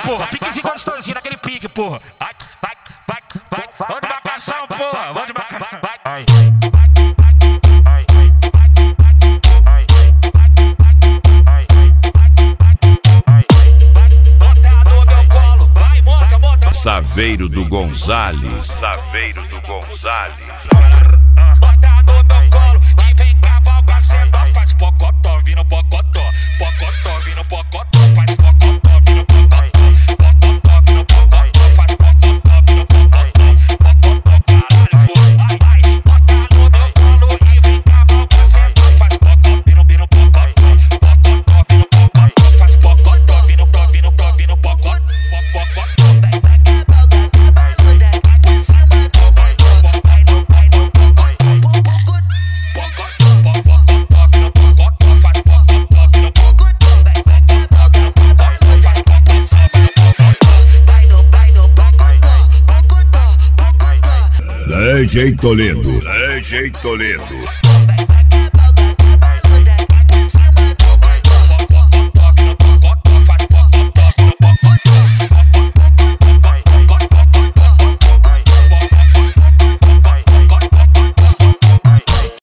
porra. Piquezinho gostosinho, naquele pique, porra. Vai, vai, vai, vai. Vamos de marcação, porra. Vamos de marcação. Vai, vai. Saveiro do Gonzales. Saveiro do Gonzales. Bota no meu colo e vem cavalgar sendo. Faz pocotó, vira pocotó. Pocotó, vira pocotó. Faz pocotó, vira pocotó. Pocotó, vira pocotó. Faz pocotó, vira pocotó. Pocotó, caralho, porra. Ai, ai. Bota no meu colo e vem cavalgar sendo. Faz pocotó, vira pocotó. Pocotó, vira pocotó. Faz pocotó, vira pocotó. Pocotó. DJ Toledo. DJ Toledo.